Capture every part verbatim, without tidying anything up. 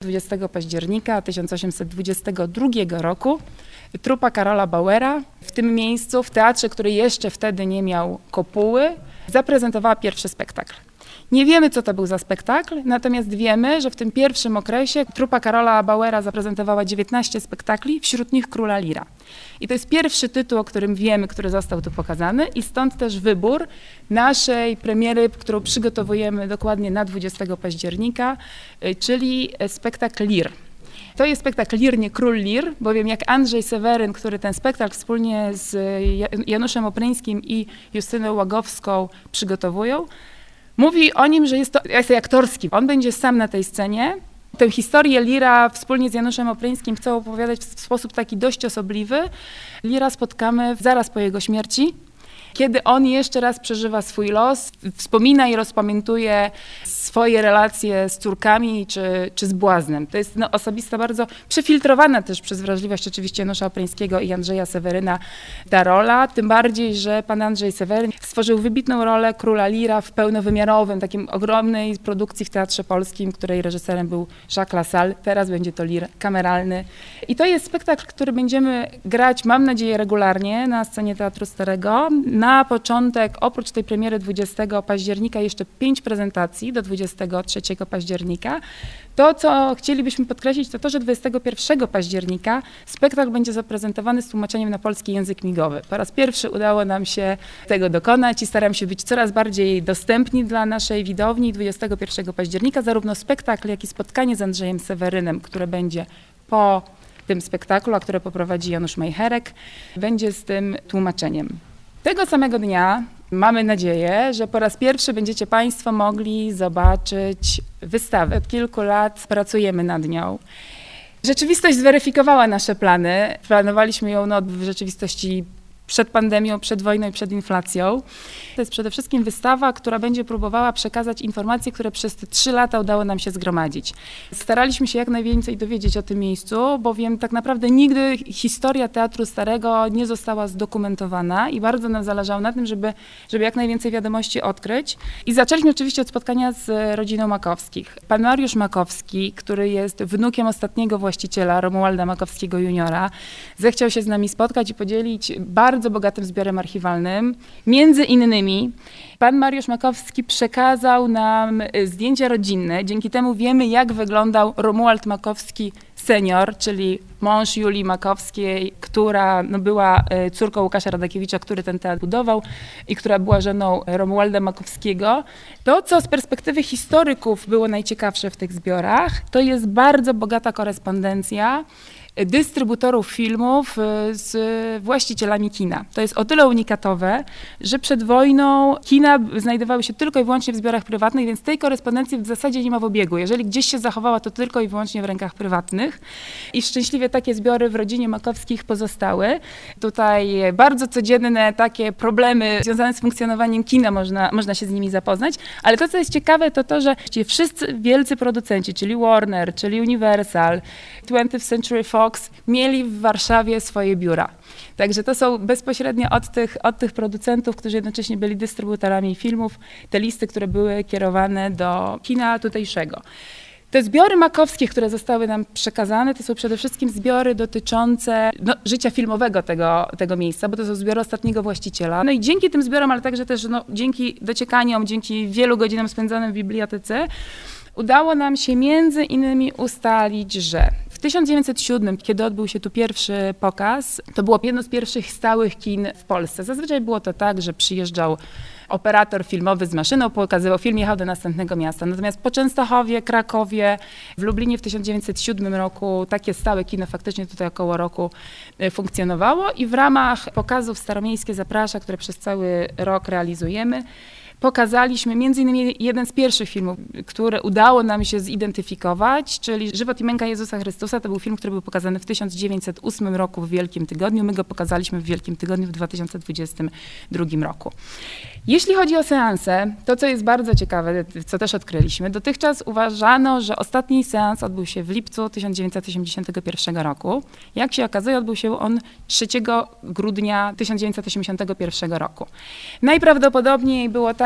dwudziestego października tysiąc osiemset dwudziestego drugiego roku trupa Karola Bauera w tym miejscu, w teatrze, który jeszcze wtedy nie miał kopuły, zaprezentowała pierwszy spektakl. Nie wiemy, co to był za spektakl, natomiast wiemy, że w tym pierwszym okresie trupa Karola Bauera zaprezentowała dziewiętnaście spektakli, wśród nich Króla Lira. I to jest pierwszy tytuł, o którym wiemy, który został tu pokazany i stąd też wybór naszej premiery, którą przygotowujemy dokładnie na dwudziestego października, czyli spektakl Lir. To jest spektakl Lir, nie Król Lir, bowiem jak Andrzej Seweryn, który ten spektakl wspólnie z Januszem Opryńskim i Justyną Łagowską przygotowują, mówi o nim, że jest to esej aktorski. On będzie sam na tej scenie. Tę historię Lira wspólnie z Januszem Opryńskim chcą opowiadać w sposób taki dość osobliwy. Lira spotkamy zaraz po jego śmierci, kiedy on jeszcze raz przeżywa swój los, wspomina i rozpamiętuje swoje relacje z córkami czy, czy z błaznem. To jest no, osobista, bardzo przefiltrowana też przez wrażliwość oczywiście Janusza Opryńskiego i Andrzeja Seweryna ta rola, tym bardziej, że pan Andrzej Seweryn stworzył wybitną rolę Króla Lira w pełnowymiarowym, takim ogromnej produkcji w Teatrze Polskim, której reżyserem był Jacques Lassalle. Teraz będzie to Lir kameralny. I to jest spektakl, który będziemy grać, mam nadzieję, regularnie na scenie Teatru Starego. Na początek, oprócz tej premiery dwudziestego października, jeszcze pięć prezentacji do dwudziestego trzeciego października. To, co chcielibyśmy podkreślić, to to, że dwudziestego pierwszego października spektakl będzie zaprezentowany z tłumaczeniem na polski język migowy. Po raz pierwszy udało nam się tego dokonać i staram się być coraz bardziej dostępni dla naszej widowni. dwudziestego pierwszego października zarówno spektakl, jak i spotkanie z Andrzejem Sewerynem, które będzie po tym spektaklu, a które poprowadzi Janusz Majcherek, będzie z tym tłumaczeniem. Tego samego dnia mamy nadzieję, że po raz pierwszy będziecie Państwo mogli zobaczyć wystawę. Od kilku lat pracujemy nad nią. Rzeczywistość zweryfikowała nasze plany. Planowaliśmy ją no, w rzeczywistości przed pandemią, przed wojną i przed inflacją. To jest przede wszystkim wystawa, która będzie próbowała przekazać informacje, które przez te trzy lata udało nam się zgromadzić. Staraliśmy się jak najwięcej dowiedzieć o tym miejscu, bowiem tak naprawdę nigdy historia Teatru Starego nie została zdokumentowana i bardzo nam zależało na tym, żeby, żeby jak najwięcej wiadomości odkryć. I zaczęliśmy oczywiście od spotkania z rodziną Makowskich. Pan Mariusz Makowski, który jest wnukiem ostatniego właściciela, Romualda Makowskiego juniora, zechciał się z nami spotkać i podzielić bardzo bardzo bogatym zbiorem archiwalnym. Między innymi pan Mariusz Makowski przekazał nam zdjęcia rodzinne. Dzięki temu wiemy, jak wyglądał Romuald Makowski senior, czyli mąż Julii Makowskiej, która no, była córką Łukasza Radakiewicza, który ten teatr budował i która była żoną Romualda Makowskiego. To, co z perspektywy historyków było najciekawsze w tych zbiorach, to jest bardzo bogata korespondencja dystrybutorów filmów z właścicielami kina. To jest o tyle unikatowe, że przed wojną kina znajdowały się tylko i wyłącznie w zbiorach prywatnych, więc tej korespondencji w zasadzie nie ma w obiegu. Jeżeli gdzieś się zachowała, to tylko i wyłącznie w rękach prywatnych. I szczęśliwie takie zbiory w rodzinie Makowskich pozostały. Tutaj bardzo codzienne takie problemy związane z funkcjonowaniem kina, można, można się z nimi zapoznać. Ale to, co jest ciekawe, to to, że wszyscy wielcy producenci, czyli Warner, czyli Universal, twentieth Century Fox, mieli w Warszawie swoje biura. Także to są bezpośrednio od tych, od tych producentów, którzy jednocześnie byli dystrybutorami filmów, te listy, które były kierowane do kina tutejszego. Te zbiory makowskie, które zostały nam przekazane, to są przede wszystkim zbiory dotyczące no, życia filmowego tego, tego miejsca, bo to są zbiory ostatniego właściciela. No i dzięki tym zbiorom, ale także też no, dzięki dociekaniom, dzięki wielu godzinom spędzonym w bibliotece, udało nam się między innymi ustalić, że w tysiąc dziewięćset siódmym, kiedy odbył się tu pierwszy pokaz, to było jedno z pierwszych stałych kin w Polsce. Zazwyczaj było to tak, że przyjeżdżał operator filmowy z maszyną, pokazywał film, jechał do następnego miasta. Natomiast po Częstochowie, Krakowie, w Lublinie w tysiąc dziewięćset siódmym roku takie stałe kino faktycznie tutaj około roku funkcjonowało i w ramach pokazów Staromiejskie Zaprasza, które przez cały rok realizujemy, pokazaliśmy między innymi jeden z pierwszych filmów, które udało nam się zidentyfikować, czyli Żywot i męka Jezusa Chrystusa. To był film, który był pokazany w tysiąc dziewięćset ósmym roku w Wielkim Tygodniu. My go pokazaliśmy w Wielkim Tygodniu w dwa tysiące dwudziestym drugim roku. Jeśli chodzi o seanse, to co jest bardzo ciekawe, co też odkryliśmy, dotychczas uważano, że ostatni seans odbył się w lipcu tysiąc dziewięćset osiemdziesiątego pierwszego roku. Jak się okazuje, odbył się on trzeciego grudnia tysiąc dziewięćset osiemdziesiątego pierwszego roku. Najprawdopodobniej było tak,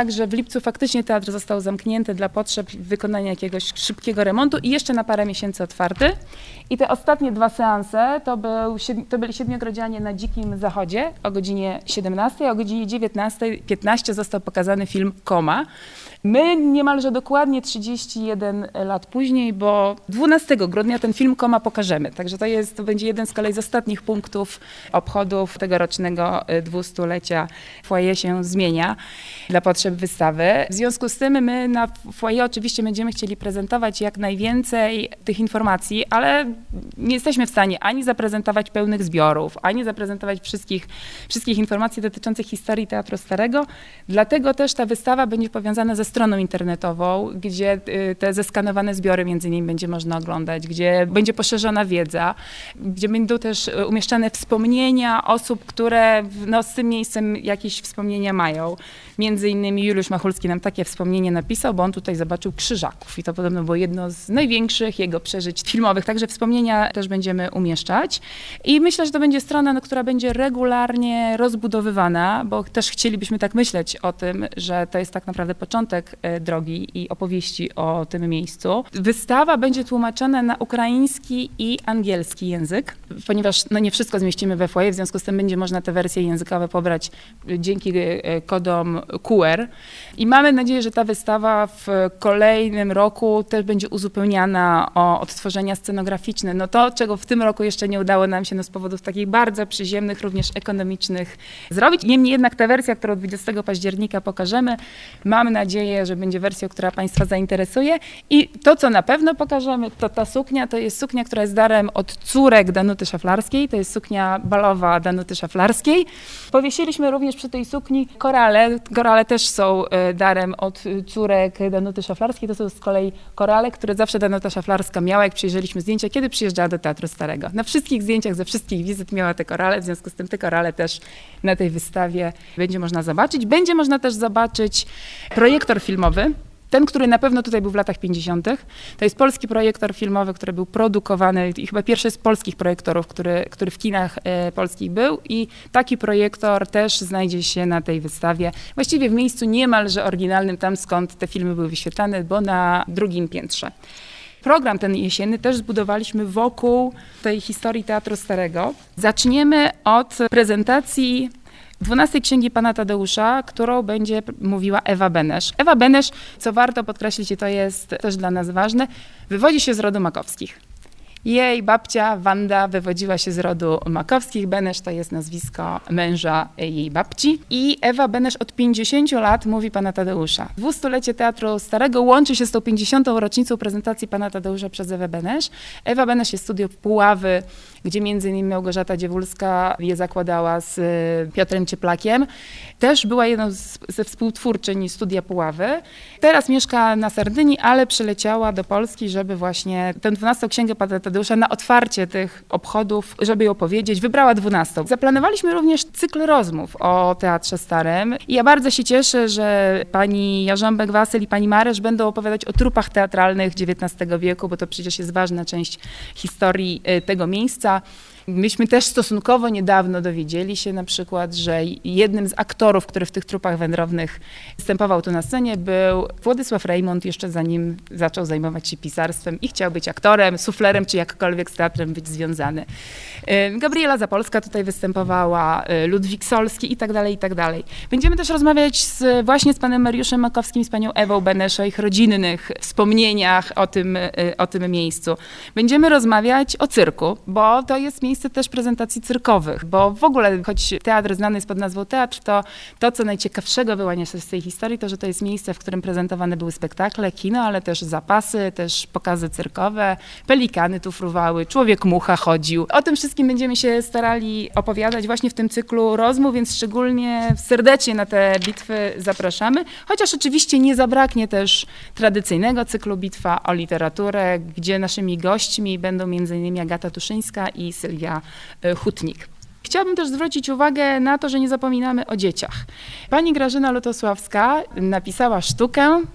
tak, że w lipcu faktycznie teatr został zamknięty dla potrzeb wykonania jakiegoś szybkiego remontu i jeszcze na parę miesięcy otwarty. I te ostatnie dwa seanse to, był, to byli Siedmiogrodzianie na Dzikim Zachodzie o godzinie siedemnastej, a o godzinie dziewiętnastej piętnaście został pokazany film Koma. My niemalże dokładnie trzydzieści jeden lat później, bo dwunastego grudnia ten film Koma pokażemy. Także to, jest, to będzie jeden z kolei z ostatnich punktów obchodów tegorocznego dwustulecia. Foyer się zmienia dla potrzeb wystawy. W związku z tym my na foyer oczywiście będziemy chcieli prezentować jak najwięcej tych informacji, ale nie jesteśmy w stanie ani zaprezentować pełnych zbiorów, ani zaprezentować wszystkich, wszystkich informacji dotyczących historii Teatru Starego. Dlatego też ta wystawa będzie powiązana ze stroną internetową, gdzie te zeskanowane zbiory między innymi będzie można oglądać, gdzie będzie poszerzona wiedza, gdzie będą też umieszczane wspomnienia osób, które no, z tym miejscem jakieś wspomnienia mają. Między innymi Juliusz Machulski nam takie wspomnienie napisał, bo on tutaj zobaczył krzyżaków i to podobno było jedno z największych jego przeżyć filmowych, także wspomnienia też będziemy umieszczać. I myślę, że to będzie strona, no, która będzie regularnie rozbudowywana, bo też chcielibyśmy tak myśleć o tym, że to jest tak naprawdę początek drogi i opowieści o tym miejscu. Wystawa będzie tłumaczona na ukraiński i angielski język, ponieważ no, nie wszystko zmieścimy we foyer, w związku z tym będzie można te wersje językowe pobrać dzięki kodom Q R. I mamy nadzieję, że ta wystawa w kolejnym roku też będzie uzupełniana o odtworzenia scenograficzne. No to, czego w tym roku jeszcze nie udało nam się no, z powodów takich bardzo przyziemnych, również ekonomicznych zrobić. Niemniej jednak ta wersja, którą dwudziestego października pokażemy, mamy nadzieję, że będzie wersją, która Państwa zainteresuje. I to, co na pewno pokażemy, to ta suknia, to jest suknia, która jest darem od córek Danuty Szaflarskiej. To jest suknia balowa Danuty Szaflarskiej. Powiesiliśmy również przy tej sukni korale. Korale też są darem od córek Danuty Szaflarskiej. To są z kolei korale, które zawsze Danuta Szaflarska miała, jak przyjrzeliśmy zdjęcia, kiedy przyjeżdżała do Teatru Starego. Na wszystkich zdjęciach, ze wszystkich wizyt miała te korale, w związku z tym te korale też na tej wystawie będzie można zobaczyć. Będzie można też zobaczyć projektor filmowy. Ten, który na pewno tutaj był w latach pięćdziesiątych. To jest polski projektor filmowy, który był produkowany i chyba pierwszy z polskich projektorów, który, który w kinach e, polskich był i taki projektor też znajdzie się na tej wystawie. Właściwie w miejscu niemalże oryginalnym, tam skąd te filmy były wyświetlane, bo na drugim piętrze. Program ten jesienny też zbudowaliśmy wokół tej historii Teatru Starego. Zaczniemy od prezentacji dwunastej Księgi Pana Tadeusza, którą będzie mówiła Ewa Benesz. Ewa Benesz, co warto podkreślić i to jest też dla nas ważne, wywodzi się z rodu Makowskich. Jej babcia Wanda wywodziła się z rodu Makowskich. Benesz to jest nazwisko męża jej babci. I Ewa Benesz od pięćdziesięciu lat mówi Pana Tadeusza. Dwustulecie Teatru Starego łączy się z tą pięćdziesiątą rocznicą prezentacji Pana Tadeusza przez Ewę Benesz. Ewa Benesz jest studio Puławy, gdzie między innymi Małgorzata Dziewulska je zakładała z Piotrem Cieplakiem. Też była jedną z, ze współtwórczyń Studia Puławy. Teraz mieszka na Sardynii, ale przyleciała do Polski, żeby właśnie tę dwunastą Księgę Pana Tadeusza na otwarcie tych obchodów, żeby ją powiedzieć, wybrała dwunastą. Zaplanowaliśmy również cykl rozmów o Teatrze Starym. I ja bardzo się cieszę, że pani Jarząbek-Wasyl i pani Maresz będą opowiadać o trupach teatralnych dziewiętnastego wieku, bo to przecież jest ważna część historii tego miejsca. Myśmy też stosunkowo niedawno dowiedzieli się na przykład, że jednym z aktorów, który w tych trupach wędrownych występował tu na scenie, był Władysław Rejmont, jeszcze zanim zaczął zajmować się pisarstwem i chciał być aktorem, suflerem, czy jakkolwiek z teatrem być związany. Gabriela Zapolska tutaj występowała, Ludwik Solski i tak dalej, i tak dalej. Będziemy też rozmawiać z, właśnie z panem Mariuszem Makowskim, z panią Ewą Benesz o ich rodzinnych wspomnieniach o tym, o tym miejscu. Będziemy rozmawiać o cyrku, bo to jest miejsce też prezentacji cyrkowych, bo w ogóle, choć teatr znany jest pod nazwą teatr, to to, co najciekawszego wyłania się z tej historii, to, że to jest miejsce, w którym prezentowane były spektakle, kino, ale też zapasy, też pokazy cyrkowe, pelikany tu fruwały, człowiek mucha chodził. O tym wszystkim będziemy się starali opowiadać właśnie w tym cyklu rozmów, więc szczególnie serdecznie na te bitwy zapraszamy, chociaż oczywiście nie zabraknie też tradycyjnego cyklu Bitwa o literaturę, gdzie naszymi gośćmi będą między innymi Agata Tuszyńska i Sylwia Hutnik. Chciałabym też zwrócić uwagę na to, że nie zapominamy o dzieciach. Pani Grażyna Lutosławska napisała sztukę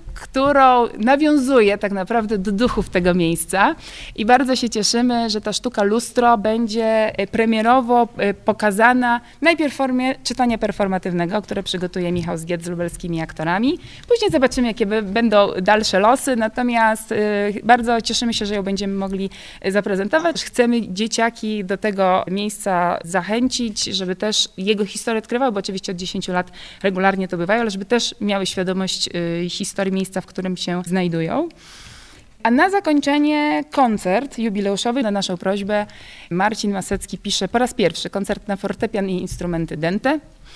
którą nawiązuje tak naprawdę do duchów tego miejsca i bardzo się cieszymy, że ta sztuka Lustro będzie premierowo pokazana najpierw w formie czytania performatywnego, które przygotuje Michał Zgiet z lubelskimi aktorami. Później zobaczymy, jakie będą dalsze losy, natomiast bardzo cieszymy się, że ją będziemy mogli zaprezentować. Chcemy dzieciaki do tego miejsca zachęcić, żeby też jego historię odkrywały, bo oczywiście od dziesięciu lat regularnie to bywają, ale żeby też miały świadomość historii miejsca, w którym się znajdują. A na zakończenie koncert jubileuszowy. Na naszą prośbę Marcin Masecki pisze po raz pierwszy koncert na fortepian i instrumenty dęte.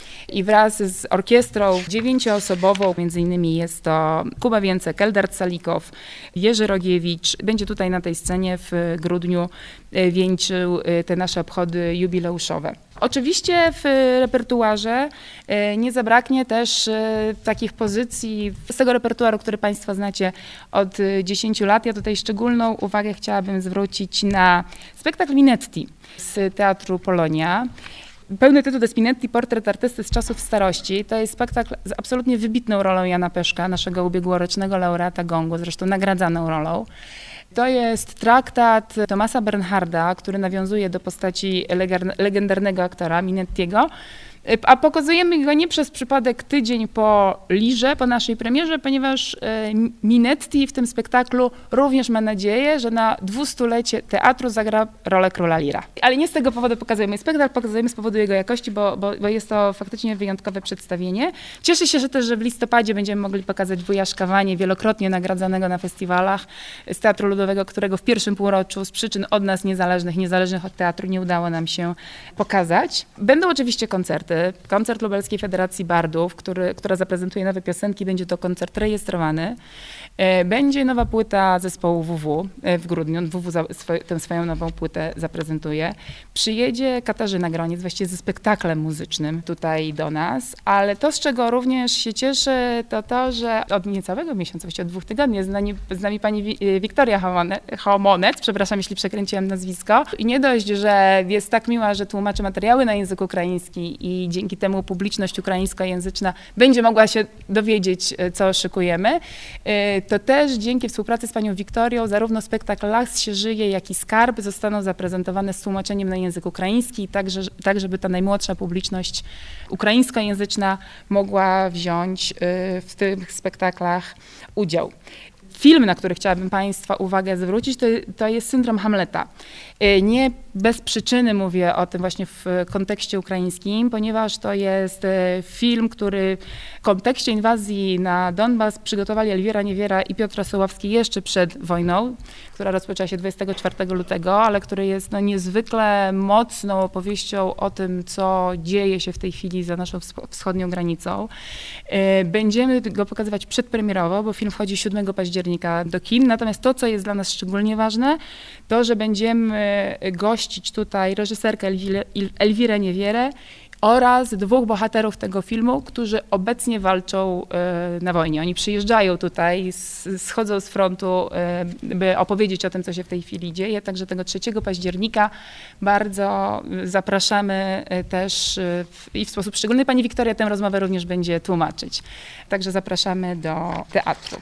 I wraz z orkiestrą dziewięcioosobową, między innymi jest to Kuba Więcek, Eldard Salikow, Jerzy Rogiewicz, będzie tutaj na tej scenie w grudniu wieńczył te nasze obchody jubileuszowe. Oczywiście w repertuarze nie zabraknie też takich pozycji z tego repertuaru, który Państwo znacie od dziesięciu lat. Ja tutaj szczególną uwagę chciałabym zwrócić na spektakl Minetti z Teatru Polonia. Pełny tytuł to Spinetti, portret artysty z czasów starości. To jest spektakl z absolutnie wybitną rolą Jana Peszka, naszego ubiegłorocznego laureata Gongu, zresztą nagradzaną rolą. To jest traktat Thomasa Bernharda, który nawiązuje do postaci legendarnego aktora Minettiego, a pokazujemy go nie przez przypadek tydzień po Lirze, po naszej premierze, ponieważ Minetti w tym spektaklu również ma nadzieję, że na dwustulecie teatru zagra rolę króla Lira. Ale nie z tego powodu pokazujemy spektakl, pokazujemy z powodu jego jakości, bo, bo, bo jest to faktycznie wyjątkowe przedstawienie. Cieszę się że też, że w listopadzie będziemy mogli pokazać Wuja Szkawanie, wielokrotnie nagradzanego na festiwalach z Teatru Ludowego, którego w pierwszym półroczu z przyczyn od nas niezależnych, niezależnych od teatru nie udało nam się pokazać. Będą oczywiście koncerty. Koncert Lubelskiej Federacji Bardów, który, która zaprezentuje nowe piosenki, będzie to koncert rejestrowany. Będzie nowa płyta zespołu W W w grudniu. W W tę swoją nową płytę zaprezentuje. Przyjedzie Katarzyna Groniec, właściwie ze spektaklem muzycznym tutaj do nas, ale to, z czego również się cieszę, to to, że od niecałego miesiąca, właściwie od dwóch tygodni jest z nami, z nami pani Wiktoria Homonet, przepraszam, jeśli przekręciłam nazwisko. I nie dość, że jest tak miła, że tłumaczy materiały na język ukraiński i dzięki temu publiczność ukraińskojęzyczna będzie mogła się dowiedzieć, co szykujemy, to też dzięki współpracy z panią Wiktorią zarówno spektakl Las się żyje, jak i Skarb zostaną zaprezentowane z tłumaczeniem na język ukraiński, tak, że, tak żeby ta najmłodsza publiczność ukraińskojęzyczna mogła wziąć w tych spektaklach udział. Film, na który chciałabym Państwa uwagę zwrócić, to, to jest Syndrom Hamleta. Nie bez przyczyny mówię o tym właśnie w kontekście ukraińskim, ponieważ to jest film, który w kontekście inwazji na Donbas przygotowali Elwira Niewiera i Piotr Sołowski jeszcze przed wojną, która rozpoczęła się dwudziestego czwartego lutego, ale który jest no, niezwykle mocną opowieścią o tym, co dzieje się w tej chwili za naszą wschodnią granicą. Będziemy go pokazywać przedpremierowo, bo film wchodzi siódmego października do kin, natomiast to, co jest dla nas szczególnie ważne, to, że będziemy gościć tutaj reżyserkę Elwirę Niewierę oraz dwóch bohaterów tego filmu, którzy obecnie walczą na wojnie. Oni przyjeżdżają tutaj, schodzą z frontu, by opowiedzieć o tym, co się w tej chwili dzieje. Także tego trzeciego października bardzo zapraszamy też i w sposób szczególny pani Wiktoria tę rozmowę również będzie tłumaczyć. Także zapraszamy do teatru.